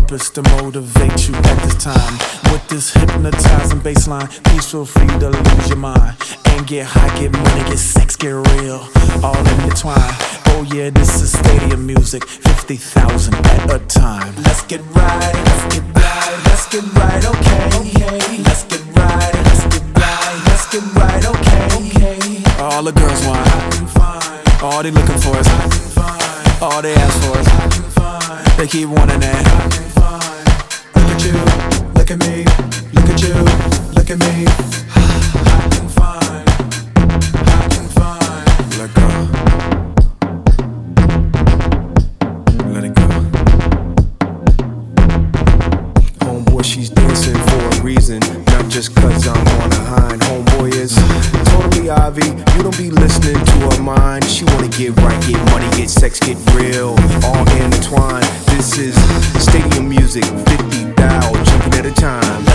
purpose to motivate you at this time. With this hypnotizing bassline, please feel free to lose your mind and get high, get money, get sex, get real, all intertwined. Oh yeah, this is stadium music, 50,000 at a time. Let's get right, let's get right, let's get right, okay. Let's get right, let's get right, let's get right, okay. All the girls want, all they looking for is, all they ask for is, they keep wanting that. Look at you, look at me, look at you, look at me. Hot and fine, hot and fine. Let go. Let it go. Homeboy, she's dancing for a reason, not just cause I'm on a hind. Homeboy is totally Ivy, you don't be listening to her mind. She wanna get right, get money, get sex, get real, all intertwined. This is stadium music, 50 thou jumping at a time.